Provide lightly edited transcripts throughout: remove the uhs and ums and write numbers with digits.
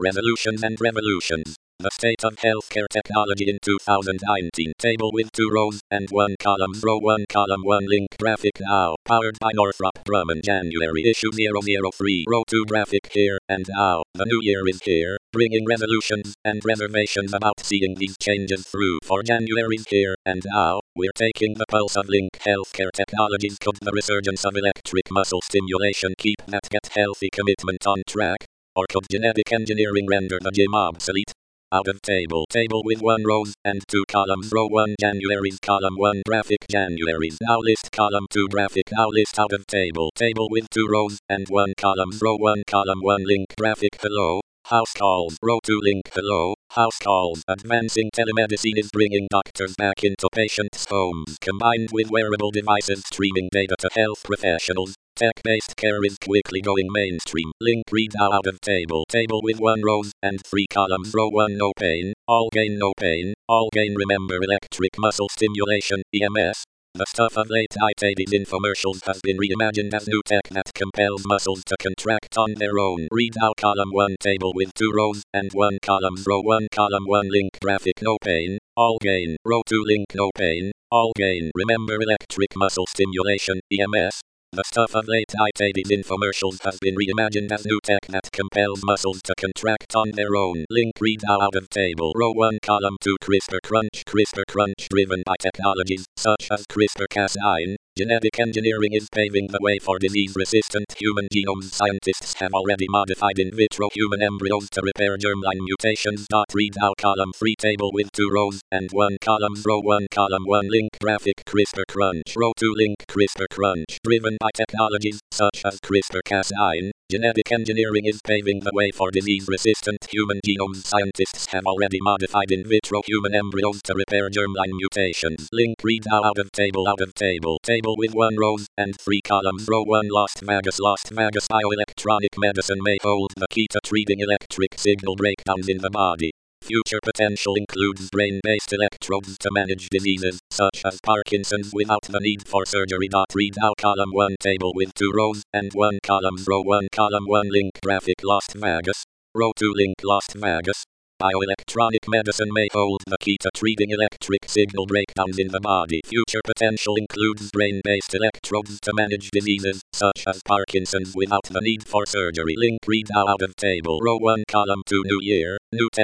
Resolutions and revolutions. The state of healthcare technology in 2019. Table with 2 rows and 1 column. Row 1 column 1 link graphic now. Powered by Northrop Grumman. January issue 003. Row 2 graphic here and now. The new year is here, bringing resolutions and reservations about seeing these changes through. For January's here and now, we're taking the pulse of Link Healthcare Technologies. Could the resurgence of electric muscle stimulation keep that get healthy commitment on track? Or could genetic engineering render the gym obsolete? Out of table. Table with 1 rows and 2 columns. Row 1 January's column 1 graphic January's now list column 2 graphic now list out of table. Table with 2 rows and 1 column. Row 1 column 1 link graphic hello. House calls. Row 2 link hello. House calls. Advancing telemedicine is bringing doctors back into patients' homes. Combined with wearable devices streaming data to health professionals, tech-based care is quickly going mainstream. Link read now out of table. Table with 1 rows and 3 columns. Row 1 no pain, all gain no pain, all gain. Remember electric muscle stimulation, EMS? The stuff of late 80s infomercials has been reimagined as new tech that compels muscles to contract on their own. Read out column 1 table with 2 rows and 1 column. Row 1 column 1 link graphic no pain, all gain. Row 2 link no pain, all gain. Remember electric muscle stimulation, EMS? The stuff of late 80s infomercials has been reimagined as new tech that compels muscles to contract on their own. Link read now out of table. Row 1 column 2 CRISPR Crunch. CRISPR Crunch driven by technologies such as CRISPR-Cas9. Genetic engineering is paving the way for disease-resistant human genomes. Scientists have already modified in vitro human embryos to repair germline mutations. Read out column 3 table with 2 rows and 1 column. Row 1 column 1 link graphic CRISPR Crunch. Row 2 link CRISPR Crunch. Driven by technologies such as CRISPR-Cas9, genetic engineering is paving the way for disease-resistant human genomes. Scientists have already modified in vitro human embryos to repair germline mutations. Link read now out of table. Table with 1 rows and 3 columns. Row 1 Las Vegas. Las Vegas bioelectronic medicine may hold the key to treating electric signal breakdowns in the body. Future potential includes brain-based electrodes to manage diseases such as Parkinson's without the need for surgery. Read out column 1 table with 2 rows and 1 column. Row 1 column 1 link graphic Las Vegas. Row 2 link Las Vegas. Bioelectronic medicine may hold the key to treating electric signal breakdowns in the body. Future potential includes brain-based electrodes to manage diseases such as Parkinson's without the need for surgery. Link read now out of table. Row 1 column 2 new year, new tech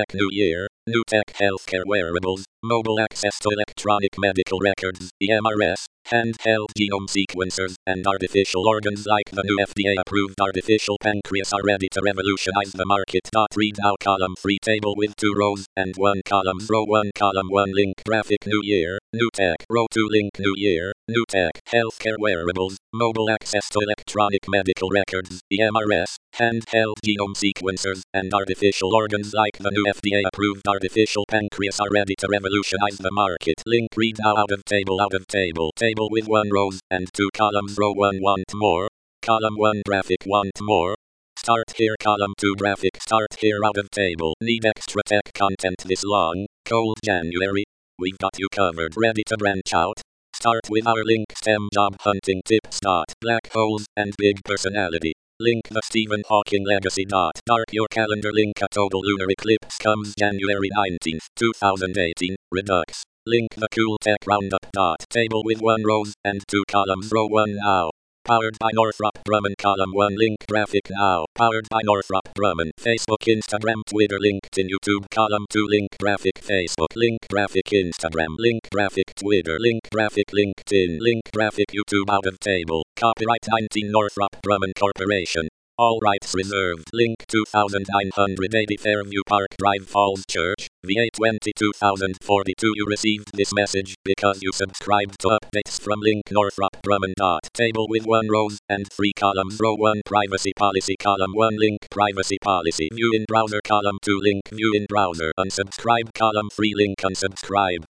healthcare wearables, mobile access to electronic medical records, EMRS, handheld genome sequencers, and artificial organs like the new FDA-approved artificial pancreas are ready to revolutionize the market. Read out column 3 table with 2 rows and 1 column. Row 1 column 1 link graphic new year, new tech. Row 2 link new year, new tech, healthcare wearables, mobile access to electronic medical records, EMRS, handheld genome sequencers, and artificial organs like the new FDA-approved artificial pancreas are ready to revolutionize the market. Link read now out of table. Table with 1 rows and 2 columns. Row 1 want more, column 1 graphic want more. Start here column 2 graphic start here out of table. Need extra tech content this long, cold January? We've got you covered. Ready to branch out? Start with our link STEM job hunting tips. Black holes and big personality. Link the Stephen Hawking legacy. Dark your calendar. Link a total lunar eclipse comes January 19th, 2018. Redux. Link the cool tech roundup. Table with 1 rows and 2 columns. Row 1 now. Powered by Northrop Grumman. Column 1 link graphic now. Powered by Northrop Grumman. Facebook, Instagram, Twitter, LinkedIn, YouTube. Column 2 link graphic Facebook. Link graphic Instagram. Link graphic Twitter. Link graphic LinkedIn. Link graphic YouTube. Out of table. Copyright 19 Northrop Grumman Corporation. All rights reserved. Link 2980 Fairview Park Drive, Falls Church, VA 22042. You received this message because you subscribed to updates from Link Northrop Grumman. Table with 1 rows and 3 columns. Row 1 privacy policy. Column 1 link privacy policy. View in browser. Column 2 link view in browser. Unsubscribe. Column 3 link unsubscribe.